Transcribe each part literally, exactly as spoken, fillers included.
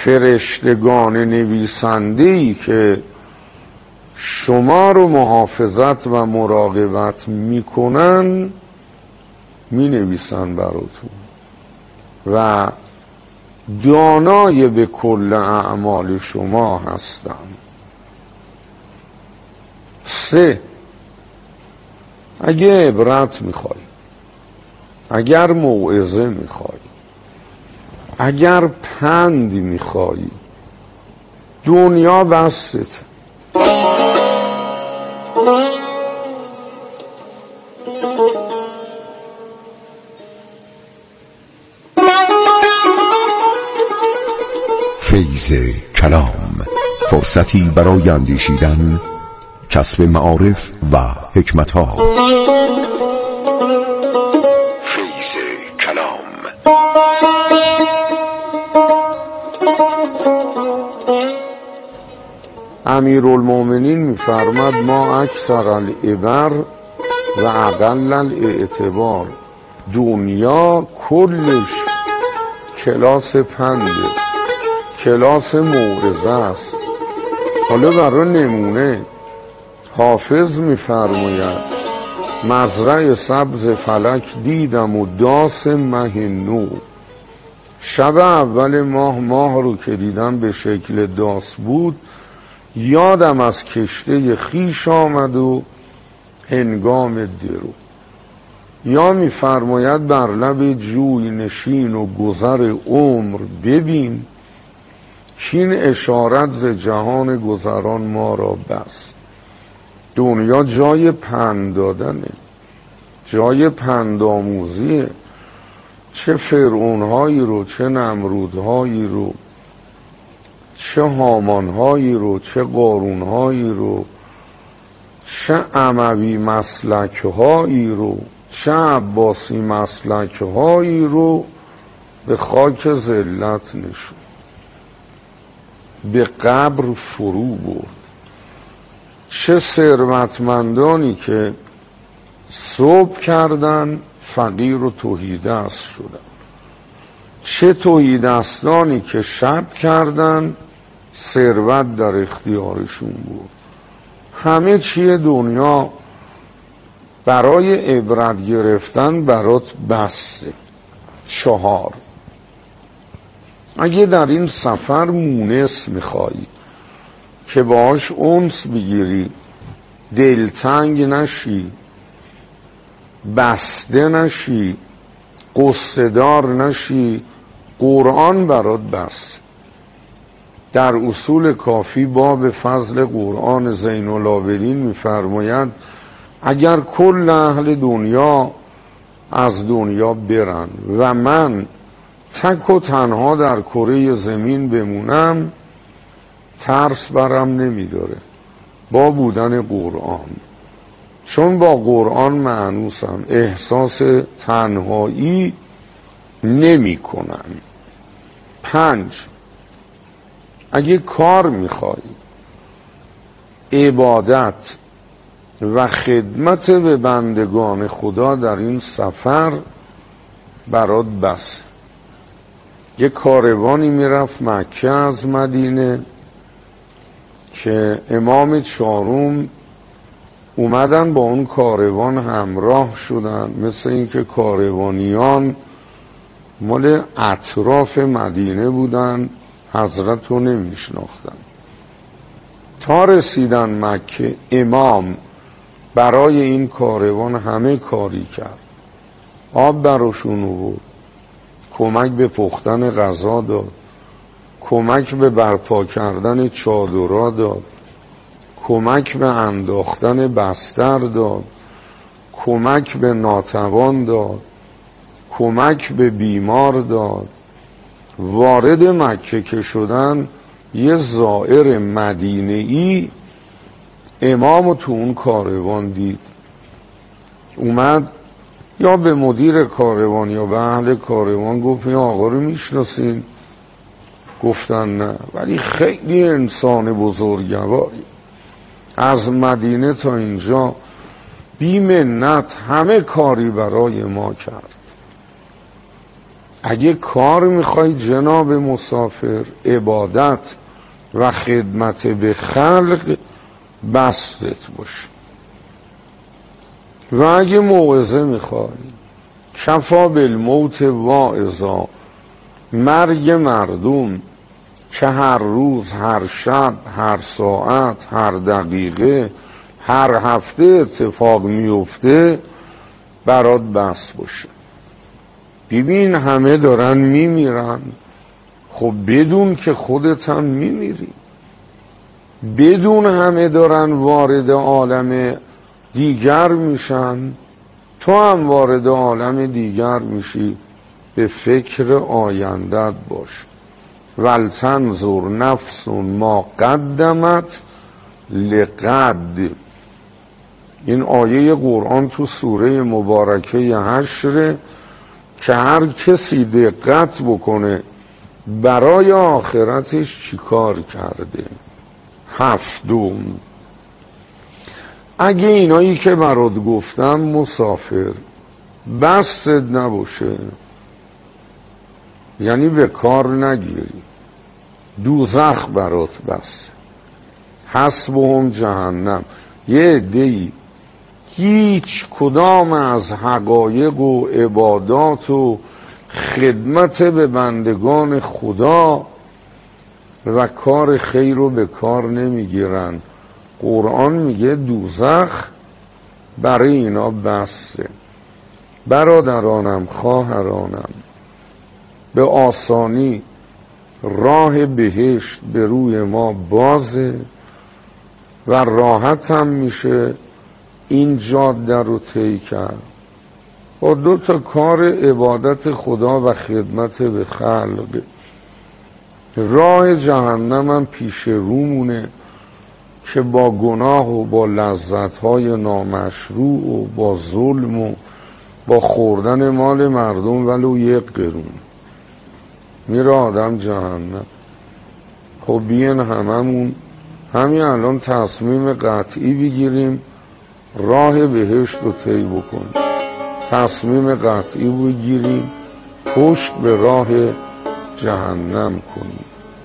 فرشتگان نویسنده‌ای که شما رو محافظت و مراقبت میکنن می نویسن براتون و دانای به کل اعمال شما هستن. سه، اگه عبرت میخوای، اگر موعظه میخوای، اگر پند میخوای، دنیا بسته. فیض کلام، فرصتی برای اندیشیدن، کسب معارف و حکمتها. فیض کلام. امیرالمومنین میفرماد ما اکثر العبر و اقل الاعتبار. دنیا کلش کلاس پنده، کلاس موعظه است. حالا برای نمونه حافظ میفرماید مزرع سبز فلک دیدم و داس مه نو. شب اول ماه ماه رو که دیدم به شکل داس بود، یادم از کشته خیش آمد و هنگام درو. یا میفرماید بر لب جوی نشین و گذر عمر ببین، کین اشارت ز جهان گذران ما را بس. دنیا جای پند دادنه، جای پند آموزیه. چه فرعونهایی رو، چه نمرودهایی رو، چه هامانهایی رو، چه قارونهایی رو، چه اموی مسلکهایی رو، چه عباسی مسلکهایی رو به خاک ذلت نشون، به قبر فرو برد. چه ثروتمندانی که صبح کردن فقیر و تهیدست شدن، چه تهیدستانی که شب کردن ثروت در اختیارشون بود. همه چیه دنیا برای عبرت گرفتن برات بسته. چهار، اگه در این سفر مونس میخوایی که باهاش انس بگیری، دلتنگ نشی، بسته نشی، قصه‌دار نشی، قرآن برات بس. در اصول کافی باب فضل قرآن زین العابدین میفرماید اگر کل اهل دنیا از دنیا برن و من تک و تنها در کره زمین بمونم، ترس برم نمیداره با بودن قرآن، چون با قرآن مانوسم، احساس تنهایی نمی کنم. پنج، اگه کار میخوای، عبادت و خدمت به بندگان خدا در این سفر برات بس. یه کاروانی میرفت مکه از مدینه که امام چهارم اومدن با اون کاروان همراه شدن، مثل اینکه کاروانیان مال اطراف مدینه بودن، حضرت رو نمیشناختن. تا رسیدن مکه امام برای این کاروان همه کاری کرد، آب براشون آورد، کمک به پختن غذا داد، کمک به برپا کردن چادرها داد، کمک به انداختن بستر داد، کمک به ناتوان داد، کمک به بیمار داد. وارد مکه که شدن، یه زائر مدینه‌ای امامو تو اون کاروان دید، اومد یا به مدیر کاروان یا به اهل کاروان گفت این آقا رو میشناسین؟ گفتن نه، ولی خیلی انسان بزرگواری، از مدینه تا اینجا بی منت همه کاری برای ما کرد. اگه کار میخوای جناب مسافر، عبادت و خدمت به خلق بستت باشه. و اگه موعظه میخوای، کفا بالموت واعظا، مرگ مردم که هر روز، هر شب، هر ساعت، هر دقیقه، هر هفته اتفاق میفته برات بس باشه. ببین همه دارن میمیرن، خب بدون که خودت هم میمیری. بدون همه دارن وارد عالم دیگر میشن، تو هم وارد عالم دیگر میشی. به فکر آیندت باش. ولتنظر نفس ما قدمت لغد. این آیه قرآن تو سوره مبارکه حشر که هر کسی دقت بکنه برای آخرتش چیکار کرده. هفتم، اگه اینایی که برات گفتم مسافر بست نباشه، یعنی به کار نگیری، دوزخ برات بست. حسبهم جهنم. یه عده‌ای هیچ کدام از حقایق و عبادات و خدمت به بندگان خدا و کار خیر رو به کار نمیگیرن. قرآن میگه دوزخ برای اینا بسته. برادرانم، خواهرانم، به آسانی راه بهشت به روی ما بازه و راحت هم میشه این جاده رو طی کرد با دو تا کار عبادت خدا و خدمت به خلق. راه جهنم هم پیش رومونه که با گناه و با لذت‌های نامشروع و با ظلم و با خوردن مال مردم ولو یک قرون میره آدم جهنم. خب بیان هممون همین الان تصمیم قطعی بگیریم راه بهشت رو طی بکنیم. تصمیم قطعی بگیریم پشت به راه جهنم کنیم.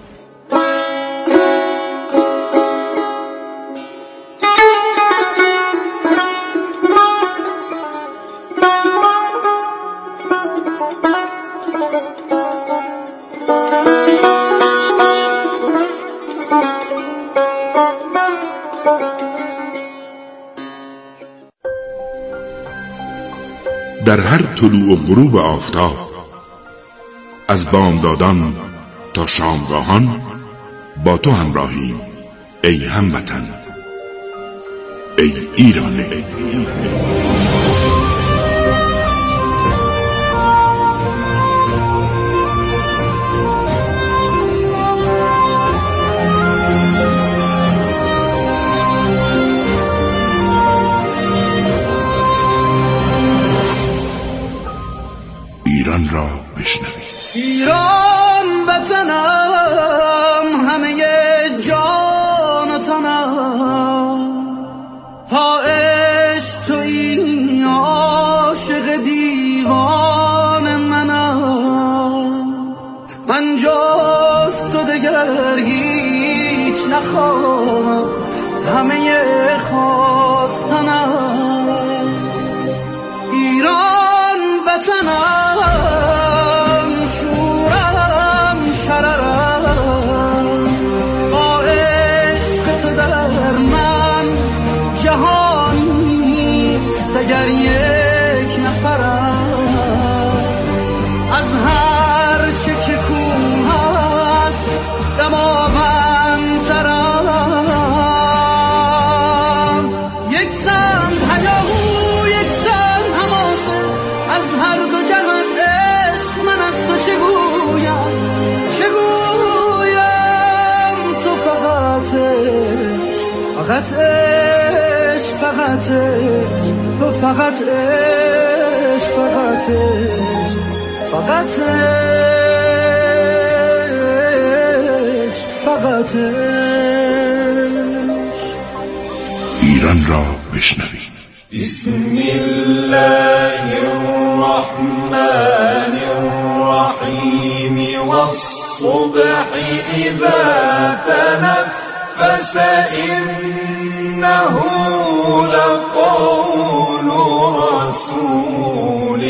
در هر طلوع و غروب آفتاب، از بامدادان تا شامگاهان با تو همراهیم ای هموطن، ای ایران. ایران را بشنوید. ایران وطنم، همه جان و تنم، تا عشق تویی عاشق دیوان منم. من جز تو دگر هیچ نخواهم، همه خواستنم. ایران وطنم، شورم شررم، با عشق تو در من جهان نیست دگر یک نفرم. از هر چه که کوه هست دماغم، یک سمت هیاهو یک سمت حماسه، از هر دو جهت عشق من از تو چگویم چگویم. تو فقط عشق، فقط عشق، فقط عشق، تو فقط عشق، فقط عشق، فقط عشق، فقط عشق. ایران را بشنوید. بسم الله الرحمن الرحیم. والصبح إذا تنفس إنه لقول رسول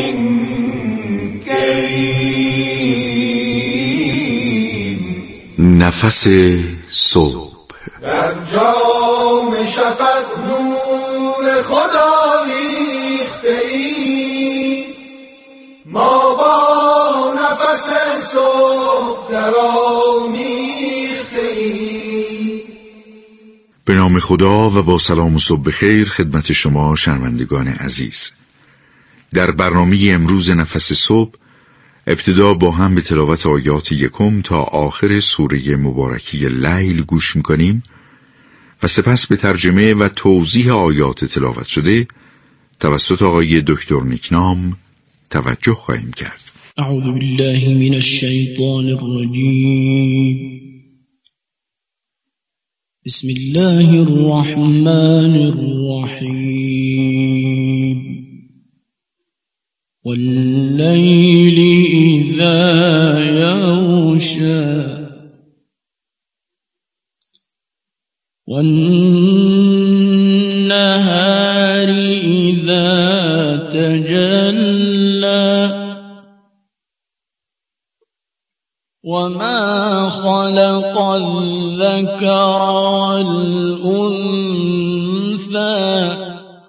كريم. نفس صبح. در جام شفق نور خدا ریخته ای، ما با نفس صبح در آمیخته ای. به نام خدا و با سلام و صبح خیر خدمت شما شنوندگان عزیز. در برنامه امروز نفس صبح ابتدا با هم به تلاوت آیات یکم تا آخر سوره مبارکی لیل گوش میکنیم و سپس به ترجمه و توضیح آیات تلاوت شده توسط آقای دکتر نیکنام توجه خواهیم کرد. اعوذ بالله من الشیطان الرجیم. بسم الله الرحمن الرحیم. واللیل اذا یغشی والنهار اذا تجلی وما خلق الذكر والأنثى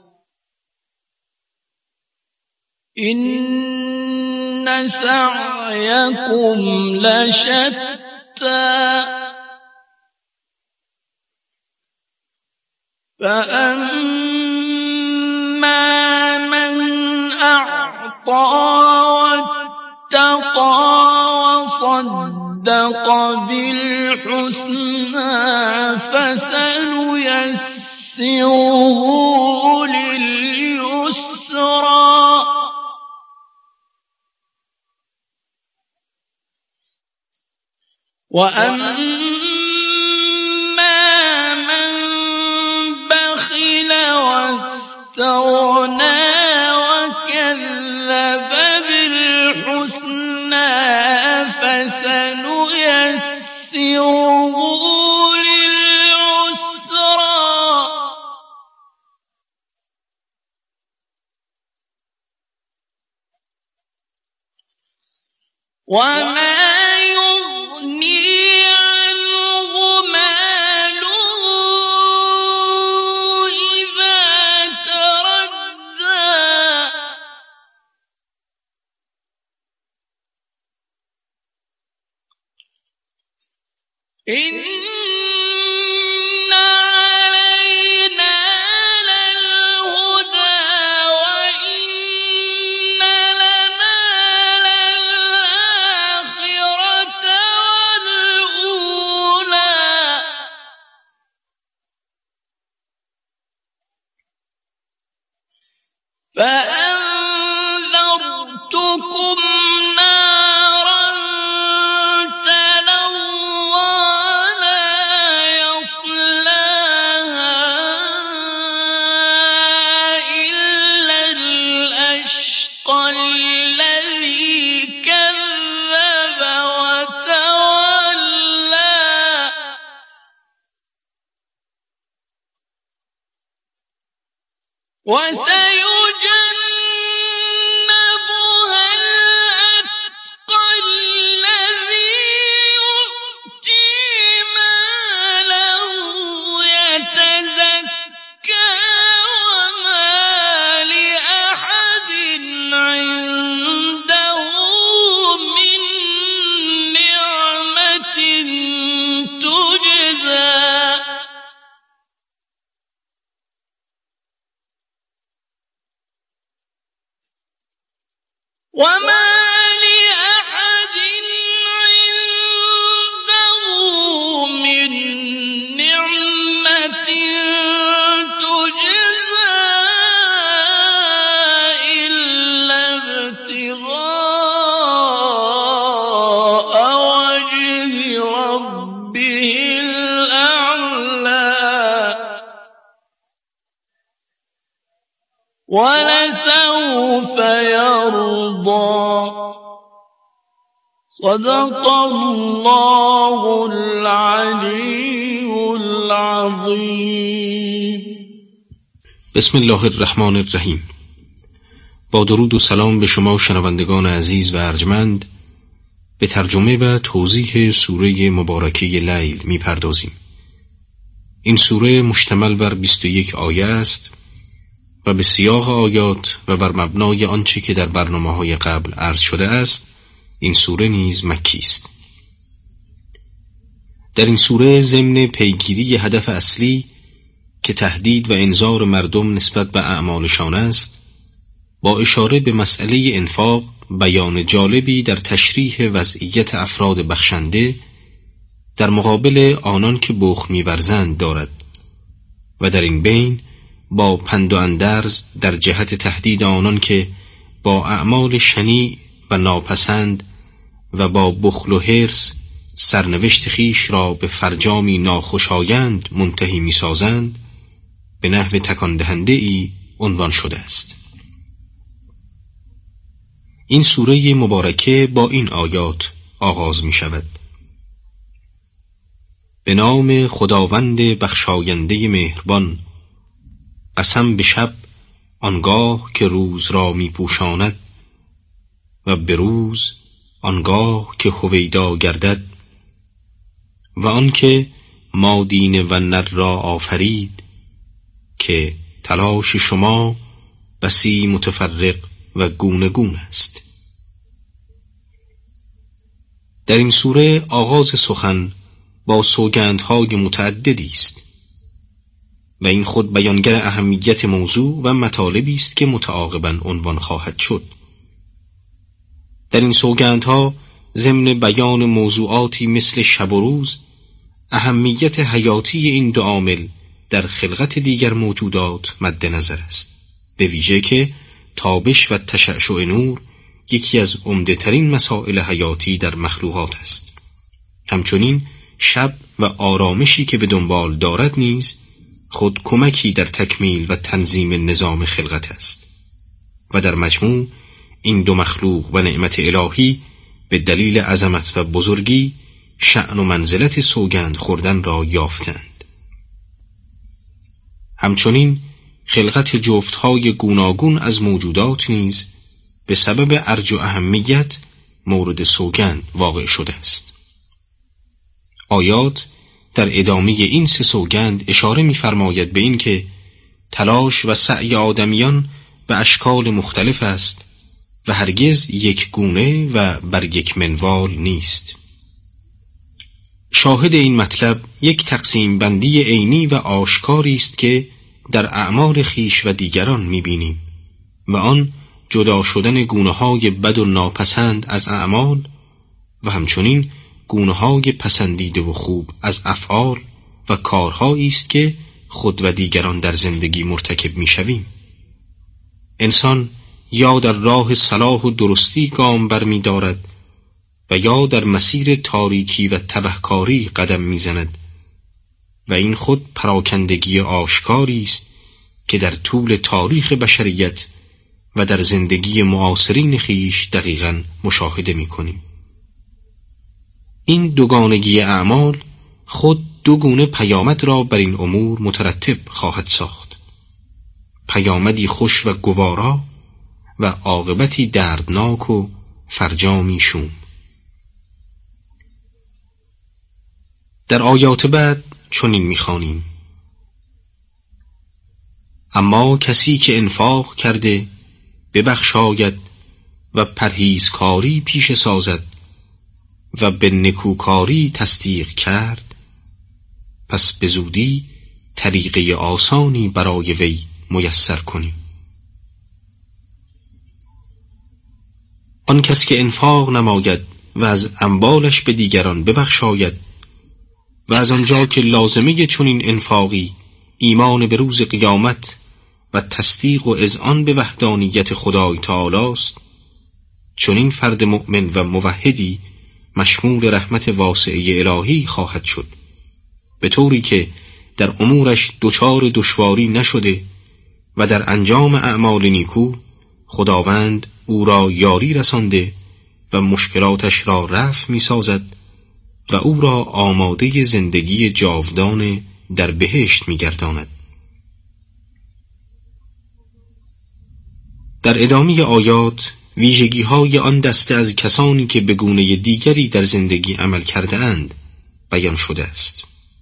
إن سعيكم لشتى فأما من أعطى واتقى وصدق بالحسنى فسنيسره لليسرى وأما من بخل واستغنى وكذب بالحسنى فسنيسره للعسرى وما يغني عنه ماله إذا تردى إن علينا للهدى وإن لنا للآخرة والأولى فأنذرتكم نارا وسيجنبها الأتقى الذي يؤتي ماله يتزكى وما لأحد عنده من نعمة تجزى وما لأحد عنده من نعمة تجزى إلا ابتغاء وجه ربه الأعلى ولسوف يرضى صدق الله العلی العظیم. بسم الله الرحمن الرحیم. با درود و سلام به شما شنوندگان عزیز و ارجمند، به ترجمه و توضیح سوره مبارکه لیل می پردازیم. این سوره مشتمل بر بیست و یک آیه است و به سیاق آیات و بر مبنای آنچه که در برنامه‌های قبل عرض شده است، این سوره نیز مکی است. در این سوره ضمن پیگیری هدف اصلی که تهدید و انذار مردم نسبت به اعمالشان است، با اشاره به مسئله انفاق بیان جالبی در تشریح وضعیت افراد بخشنده در مقابل آنان که بخل می‌ورزند دارد و در این بین با پند و اندرز در جهت تهدید آنان که با اعمال شنیع و ناپسند و با بخل و حرص سرنوشت خیش را به فرجامی ناخوشایند منتهی می‌سازند به نحو تکان دهنده ای عنوان شده است. این سوره مبارکه با این آیات آغاز می شود: به نام خداوند بخشاینده مهربان، قسم به شب آنگاه که روز را می پوشاند و به روز آنگاه که هویدا گردد، و آنکه مادین و نر را آفرید که تلاش شما بسی متفرق و گونه گون است. در این سوره آغاز سخن با سوگندهای متعددی است و این خود بیانگر اهمیت موضوع و مطالبی است که متعاقباً عنوان خواهد شد. در این سوگندها ضمن بیان موضوعاتی مثل شب و روز، اهمیت حیاتی این دو عامل در خلقت دیگر موجودات مد نظر است، به ویژه که تابش و تشعشع نور یکی از عمده ترین مسائل حیاتی در مخلوقات است. همچنین شب و آرامشی که به دنبال دارد نیز خود کمکی در تکمیل و تنظیم نظام خلقت است و در مجموع این دو مخلوق و نعمت الهی به دلیل عظمت و بزرگی شأن و منزلت سوگند خوردن را یافتند. همچنین خلقت جفتهای گوناگون از موجودات نیز به سبب ارج و اهمیت مورد سوگند واقع شده است. آیات در ادامه این سه سوگند اشاره می‌فرماید به این که تلاش و سعی آدمیان به اشکال مختلف است و هرگز یک گونه و بر یک منوال نیست. شاهد این مطلب یک تقسیم بندی عینی و آشکاری است که در اعمال خیش و دیگران می‌بینیم و آن جدا شدن گونه‌های بد و ناپسند از اعمال و همچنین گونه‌های پسندیده و خوب از افعال و کارهایی است که خود و دیگران در زندگی مرتکب می‌شویم. انسان یا در راه صلاح و درستی گام برمی‌دارد و یا در مسیر تاریکی و تبهکاری قدم می‌زند و این خود پراکندگی آشکاری است که در طول تاریخ بشریت و در زندگی معاصرین خیش دقیقاً مشاهده می‌کنیم. این دوگانگی اعمال خود دو گونه پیامد را بر این امور مترتب خواهد ساخت: پیامدی خوش و گوارا و عاقبتی دردناک و فرجامی شوم. در آیات بعد چنین می‌خوانیم: اما کسی که انفاق کرده ببخشاید و پرهیزکاری پیش سازد و به نکوکاری تصدیق کرد، پس به زودی طریقه آسانی برای وی میسر کنیم. آن کس که انفاق نماید و از اموالش به دیگران ببخشاید و از آنجا که لازمه چنین انفاقی ایمان به روز قیامت و تصدیق و اذعان به وحدانیت خدای تعالی است، چنین فرد مؤمن و موحدی مشمول رحمت واسعه الهی خواهد شد، به طوری که در امورش دچار دشواری نشده و در انجام اعمال نیکو خداوند او را یاری رسانده و مشکلاتش را رفع می سازد و او را آماده زندگی جاودان در بهشت می گرداند. در ادامه آیات ویژگی های آن دسته از کسانی که به گونه دیگری در زندگی عمل کرده اند بیان شده است.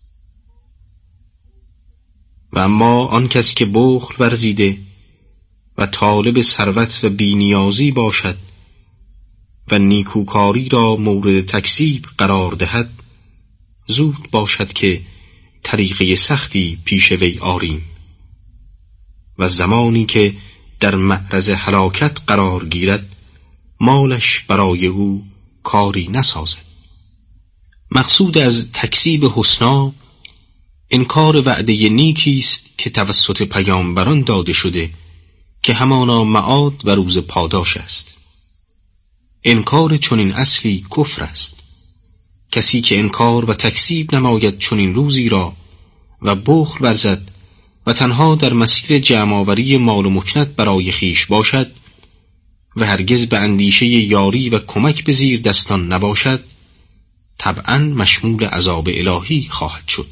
و اما آن کس که بخل ورزیده و طالب ثروت و بی‌نیازی باشد و نیکوکاری را مورد تکذیب قرار دهد، زود باشد که طریقه سختی پیش وی آریم و زمانی که در معرض هلاکت قرار گیرد مالش برای او کاری نسازد. مقصود از تکذیب حسنا انکار وعده نیکی است که توسط پیامبران داده شده که همانا معاد و روز پاداش است. انکار چنین اصلی کفر است. کسی که انکار و تکذیب نماید چنین روزی را و بخل ورزد و تنها در مسیر جمع‌آوری مال و مکنت برای خیش باشد و هرگز به اندیشه یاری و کمک به زیر دستان نباشد، طبعاً مشمول عذاب الهی خواهد شد.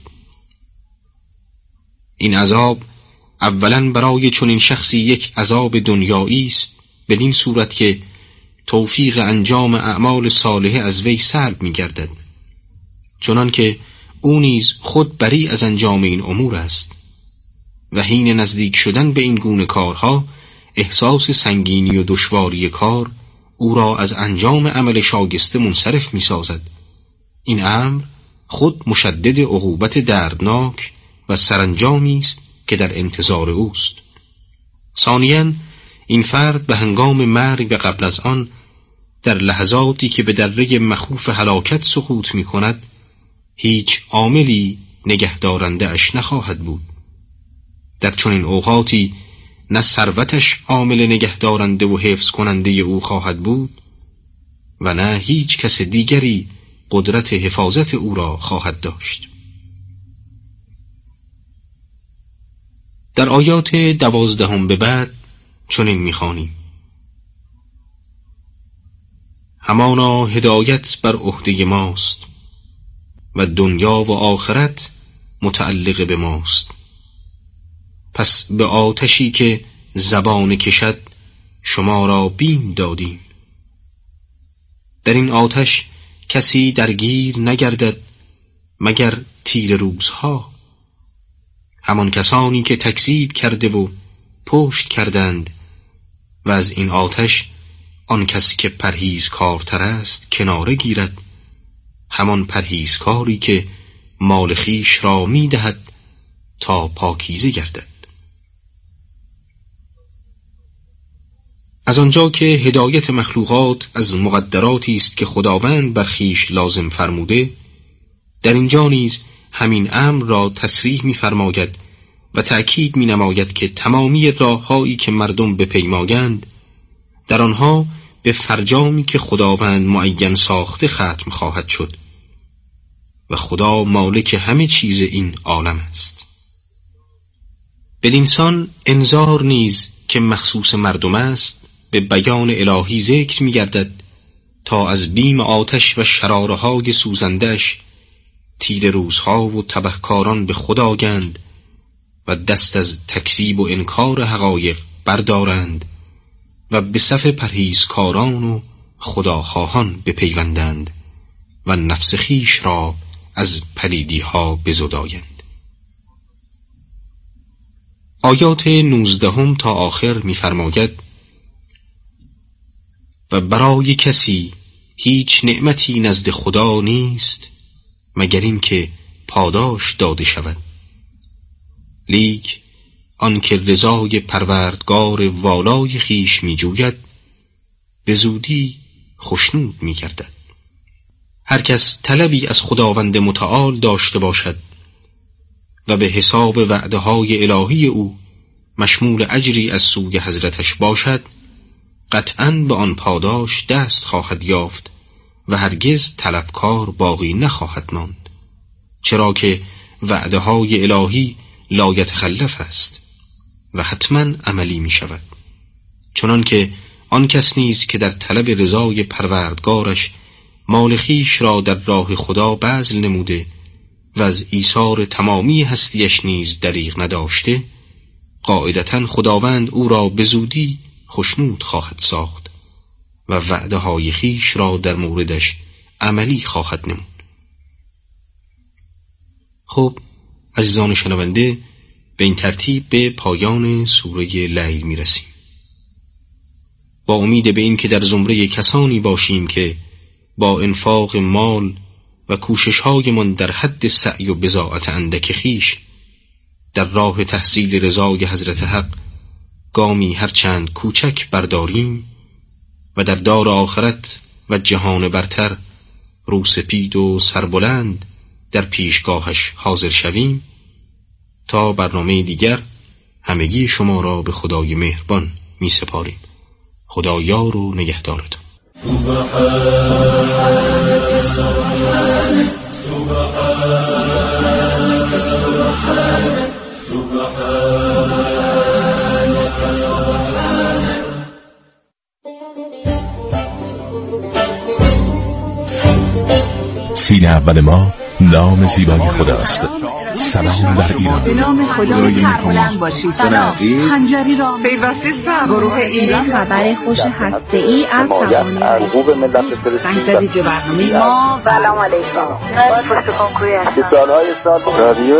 این عذاب اولاً برای چنین شخصی یک عذاب دنیایی است، بدین صورت که توفیق انجام اعمال صالحه از وی سلب می گردد، چنان که او نیز خود بری از انجام این امور است و حین نزدیک شدن به این گونه کارها احساس سنگینی و دشواری کار او را از انجام عمل شایسته منصرف می سازد. این امر خود مشدد عقوبت دردناک و سرانجامی است که در انتظار اوست. ثانیاً این فرد به هنگام مرگ و قبل از آن در لحظاتی که به دره مخوف هلاکت سقوط می کند هیچ عاملی نگهدارنده اش نخواهد بود. در چنین اوقاتی نه ثروتش عامل نگهدارنده و حفظ کننده او خواهد بود و نه هیچ کس دیگری قدرت حفاظت او را خواهد داشت. در آیات دوازدهم به بعد چنین می‌خوانیم: همانا هدایت بر عهده ماست و دنیا و آخرت متعلق به ماست، پس به آتشی که زبان کشد شما را بیم دادیم. در این آتش کسی درگیر نگردد مگر تیر روزها. همان کسانی که تکذیب کرده و پشت کردند و از این آتش آن کسی که پرهیزکارتر است کناره گیرد، همان پرهیزکاری که مال خویش را می دهد تا پاکیزه گردد. از آنجا که هدایت مخلوقات از مقدراتی است که خداوند بر خویش لازم فرموده، در اینجا نیز همین امر را تصریح می فرماید و تأکید می نماید که تمامی راه‌هایی که مردم بپیمایند در آنها به فرجامی که خداوند معین ساخته ختم خواهد شد و خدا مالک همه چیز این عالم است. بدینسان انذار نیز که مخصوص مردم است به بیان الهی ذکر می گردد تا از بیم آتش و شراره‌های سوزندش تیر روزها و تبهکاران به خدا گند و دست از تکذیب و انکار حقایق بردارند و به صف پرهیزکاران و خداخواهان بپیوندند و نفس خویش را از پلیدی‌ها بزدایند. آیات نوزدهم تا آخر می‌فرماید: و برای کسی هیچ نعمتی نزد خدا نیست مگر این که پاداش داده شود، لیک آن که رضای پروردگار والای خویش می جوید به زودی خشنود می گردد. هر کس طلبی از خداوند متعال داشته باشد و به حساب وعده های الهی او مشمول اجری از سوی حضرتش باشد، قطعاً به آن پاداش دست خواهد یافت و هرگز طلبکار باقی نخواهد ماند، چرا که وعده های الهی لا یتخلف است و حتماً عملی می شود، چنان که آن کس نیز که در طلب رضای پروردگارش مال خویش را در راه خدا بذل نموده و از ایثار تمامی هستیش نیز دریغ نداشته، قاعدتاً خداوند او را به زودی خشنود خواهد ساخت و وعده های خویش را در موردش عملی خواهد نمود. خب عزیزان شنونده، به این ترتیب به پایان سوره لیل می رسیم. با امید به این که در زمره کسانی باشیم که با انفاق مال و کوشش‌هایمان در حد سعی و بضاعت اندک خویش در راه تحصیل رضای حضرت حق گامی هرچند کوچک برداریم و در دار آخرت و جهان برتر روسپید و سربلند در پیشگاهش حاضر شویم. تا برنامه دیگر همگی شما را به خدای مهربان می سپاریم. خدا یار و نگهدارتان. سینه اول ما نام زیبای خداست. سلام بر ایران. به نام خدا سربلند باشید. سلام. خنجری را پیوسته سر گروه ایران خبر خوش هسته‌ای از توانایی حقوق ملت فلسطین به برنامه ما. سلام علیکم. سالهای سال رادیو.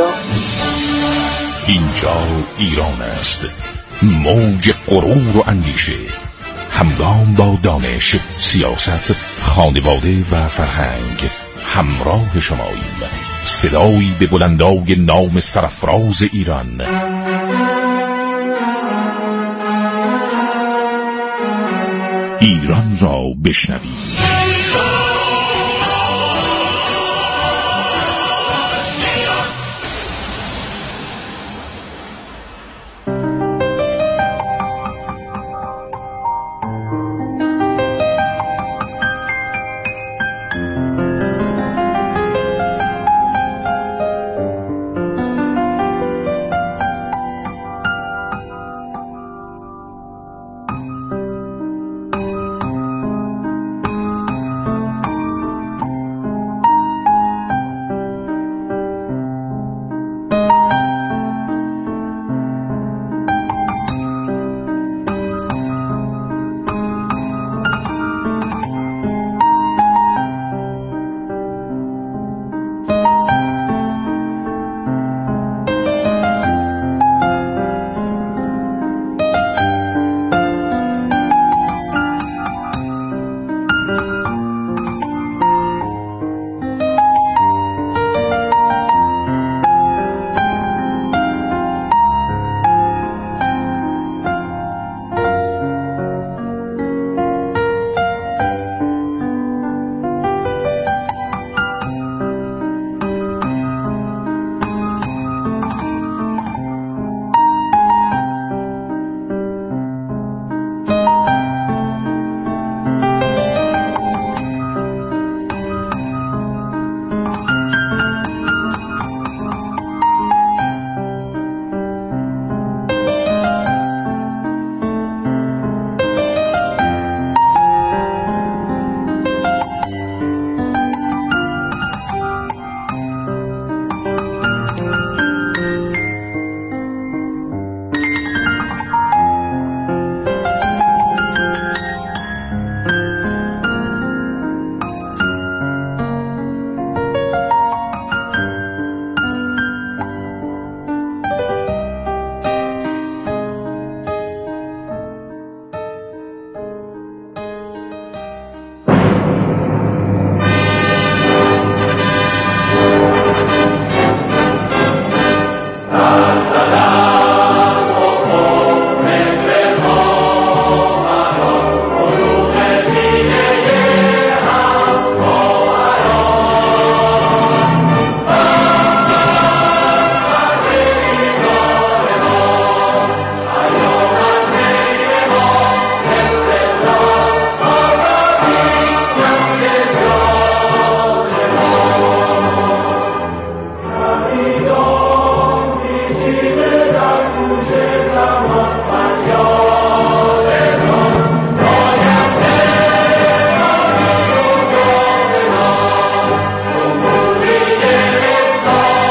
اینجا ایران است. موج غرور و اندیشه، همگام با دانش، سیاست، خانواده و فرهنگ همراه شماییم. صدایی به بلندای نام سرفراز ایران. ایران را بشنوید.